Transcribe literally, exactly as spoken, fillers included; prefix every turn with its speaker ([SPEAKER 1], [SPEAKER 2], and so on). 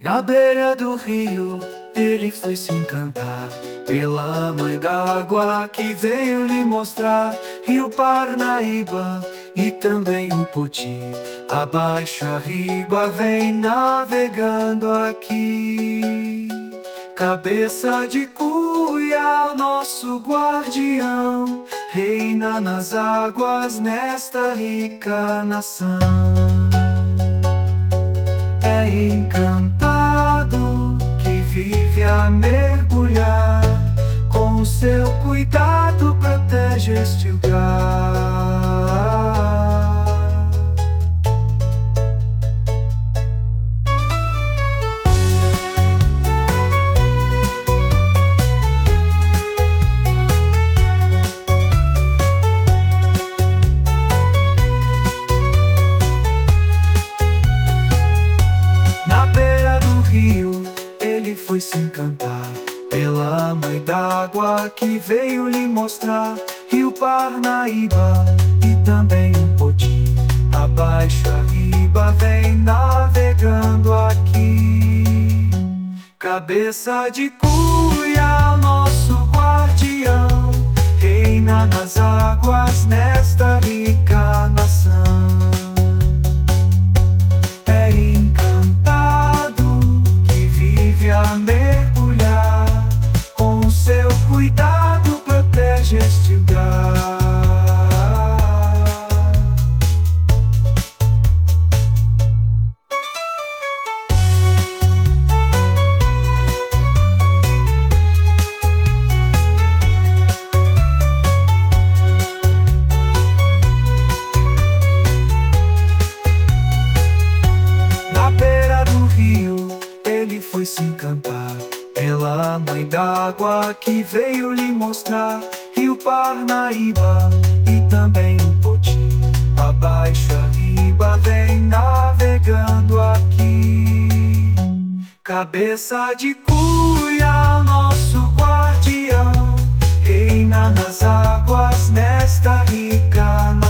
[SPEAKER 1] Na beira do rio, ele foi se encantar pela mãe d'água que veio lhe mostrar Rio Parnaíba e também o Poti. A baixa riba vem navegando aqui. Cabeça de cuia, nosso guardião, reina nas águas nesta rica nação. É encantado que vive a mergulhar, com o seu cuidado protege este lugar. Ele foi se encantar pela mãe d'água que veio lhe mostrar Rio Parnaíba e também um Poti. A baixa riba vem navegando aqui. Cabeça de cuia, nosso guardião, reina nas águas nesta rica nação. É a mergulhar, com o seu cuidado protege este lugar. Na beira do rio ele foi se encantar pela mãe d'água que veio lhe mostrar Rio Parnaíba e também um Poti. A baixa riba vem navegando aqui. Cabeça de cuia, nosso guardião, reina nas águas nesta rica nação.